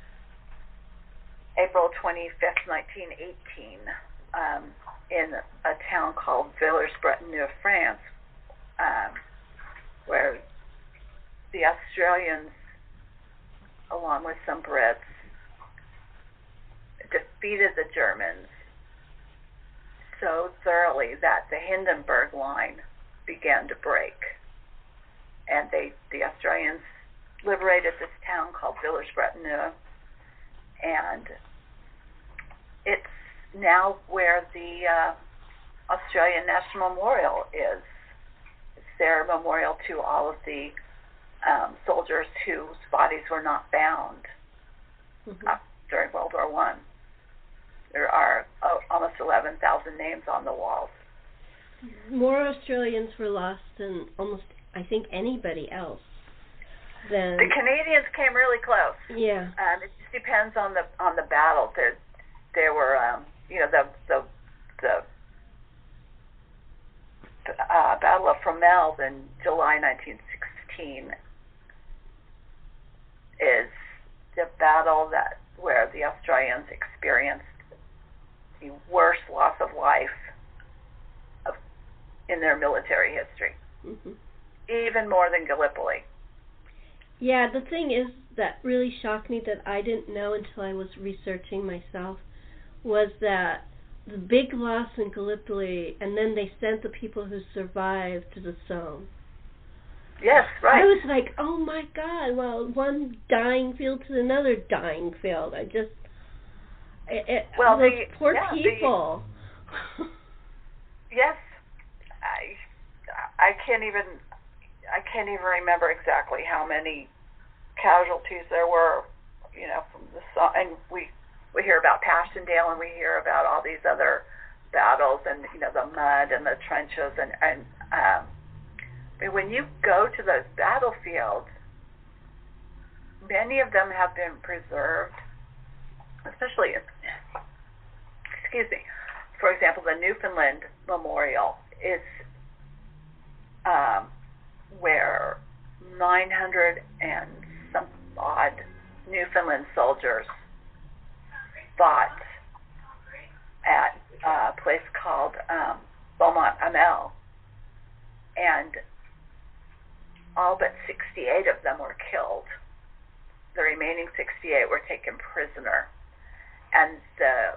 April twenty-fifth, nineteen eighteen, um, in a town called Villers-Bretonneux, France. Um, where the Australians, along with some Brits, defeated the Germans so thoroughly that the Hindenburg Line began to break. And they, the Australians liberated this town called Villers-Bretonneux, and it's now where the uh, Australian National Memorial is. Their memorial to all of the um, soldiers whose bodies were not found mm-hmm. uh, during World War One. There are uh, almost eleven thousand names on the walls. More Australians were lost than almost, I think, anybody else. Than the Canadians came really close. Yeah. Um, it just depends on the on the battle. There, there were, um, you know, the the the. Uh, Battle of Fromelles in July nineteen sixteen is the battle that where the Australians experienced the worst loss of life of, in their military history, mm-hmm. even more than Gallipoli. Yeah, the thing is that really shocked me that I didn't know until I was researching myself was that the big loss in Gallipoli, and then they sent the people who survived to the Somme. Yes, right. I was like, oh my God, well, one dying field to another dying field. I just, it, it, well, those the, poor yeah, people. The, yes, I, I can't even, I can't even remember exactly how many casualties there were, you know, from the Somme, and we, We hear about Passchendaele, and we hear about all these other battles, and you know the mud and the trenches, and and um, but when you go to those battlefields, many of them have been preserved, especially, excuse me, for example, the Newfoundland Memorial is um, where nine hundred and some odd Newfoundland soldiers fought at a place called um, Beaumont Hamel, and all but sixty-eight of them were killed. The remaining sixty-eight were taken prisoner, and the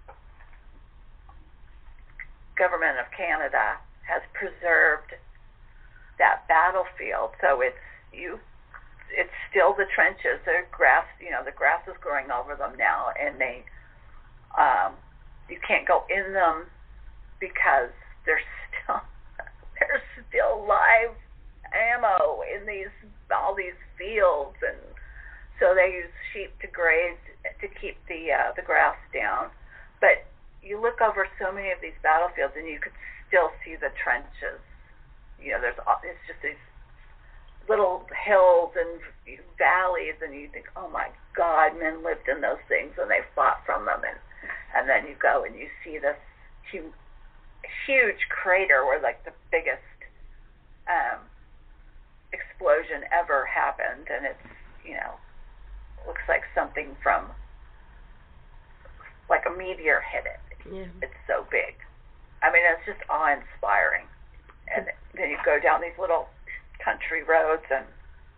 government of Canada has preserved that battlefield, so it's you. It's still the trenches. The grass, you know, the grass is growing over them now, and they, um, you can't go in them because there's still there's still live ammo in these all these fields, and so they use sheep to graze to keep the uh, the grass down. But you look over so many of these battlefields, and you could still see the trenches. You know, there's it's just these little hills and valleys, and you think, oh my God, men lived in those things and they fought from them, and and then you go and you see this huge, huge crater where like the biggest um, explosion ever happened, and it's, you know, looks like something from like a meteor hit it. Yeah. It's so big. I mean, it's just awe-inspiring. And then you go down these little country roads, and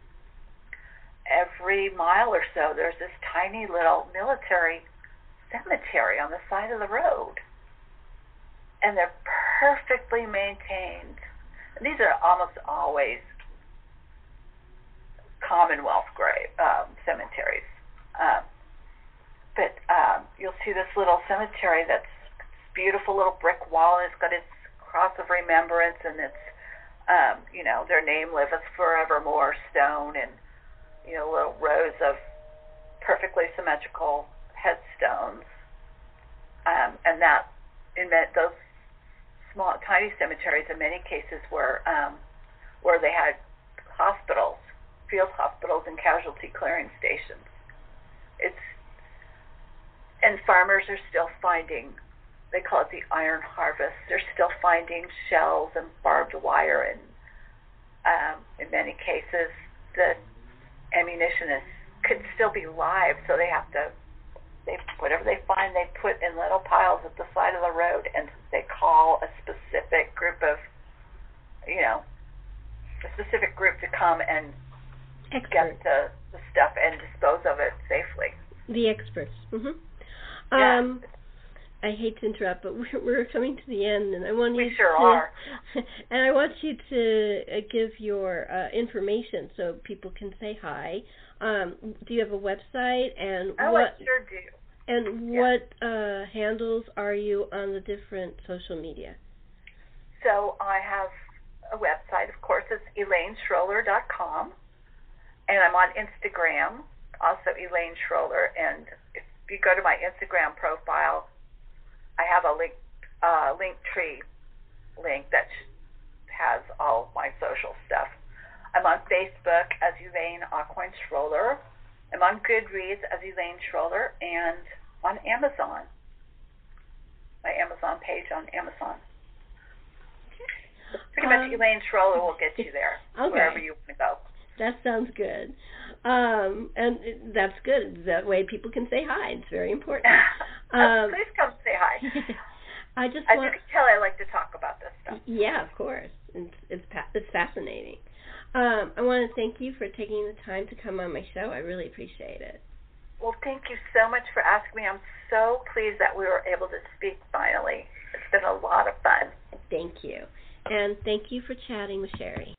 every mile or so there's this tiny little military cemetery on the side of the road, and they're perfectly maintained. And these are almost always Commonwealth grave um, cemeteries, um, but um, you'll see this little cemetery that's this beautiful little brick wall, and it's got its cross of remembrance, and it's Um, you know, their name liveth forevermore stone, and, you know, little rows of perfectly symmetrical headstones. Um, and that, in that, those small, tiny cemeteries in many cases were um, where they had hospitals, field hospitals and casualty clearing stations. It's, and farmers are still finding, they call it the iron harvest. They're still finding shells and barbed wire, and um, in many cases, the ammunition is could still be live. So they have to, they whatever they find, they put in little piles at the side of the road, and they call a specific group of, you know, a specific group to come and Experts. get the, the stuff and dispose of it safely. The experts. Mm-hmm. Yeah. Um, I hate to interrupt, but we're, we're coming to the end, and I want you We sure to, are. and I want you to uh, give your uh, information so people can say hi. Um, do you have a website, and Oh, what? I sure do. And Yeah. what uh, handles are you on the different social media? So I have a website, of course. It's elaine schroller dot com, and I'm on Instagram, also Elaine Schroller. And if you go to my Instagram profile, I have a link, uh, link tree link that has all my social stuff. I'm on Facebook as Elaine Aucoin Schroller. I'm on Goodreads as Elaine Schroller, and on Amazon. My Amazon page on Amazon. Pretty much Um, Elaine Schroller will get you there, okay. wherever you want to go. That sounds good. Um, and that's good. That way people can say hi. It's very important. Um, Please come say hi. I just As want, you can tell, I like to talk about this stuff. Yeah, of course. It's it's, pa- it's fascinating. Um, I want to thank you for taking the time to come on my show. I really appreciate it. Well, thank you so much for asking me. I'm so pleased that we were able to speak finally. It's been a lot of fun. Thank you. And thank you for chatting with Sherry.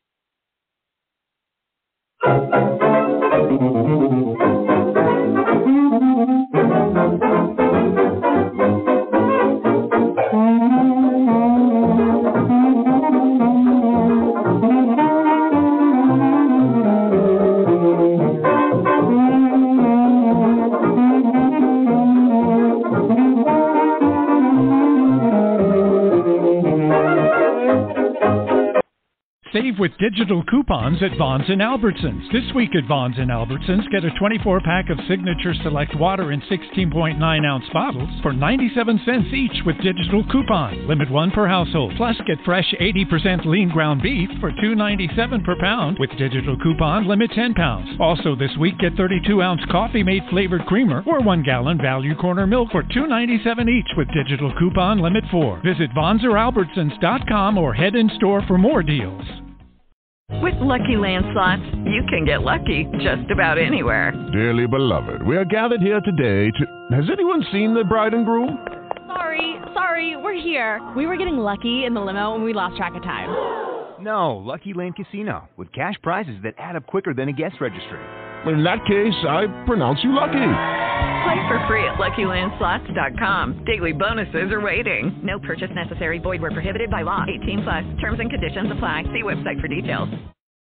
Save with digital coupons at Vons and Albertsons. This week at Vons and Albertsons, get a twenty-four pack of Signature Select water in sixteen point nine ounce bottles for ninety-seven cents each with digital coupon. Limit one per household. Plus, get fresh eighty percent lean ground beef for two ninety-seven per pound. With digital coupon, limit ten pounds. Also this week, get thirty-two ounce Coffee Mate flavored creamer or one gallon Value Corner milk for two ninety-seven each with digital coupon, limit four. Visit Vons or Albertsons dot com or head in store for more deals. With Lucky Land Slots, you can get lucky just about anywhere. Dearly beloved, we are gathered here today to... Has anyone seen the bride and groom? Sorry, sorry, we're here. We were getting lucky in the limo and we lost track of time. No, Lucky Land Casino, with cash prizes that add up quicker than a guest registry. In that case, I pronounce you lucky. Play for free at Lucky Land Slots dot com. Daily bonuses are waiting. No purchase necessary. Void where prohibited by law. eighteen plus. Terms and conditions apply. See website for details.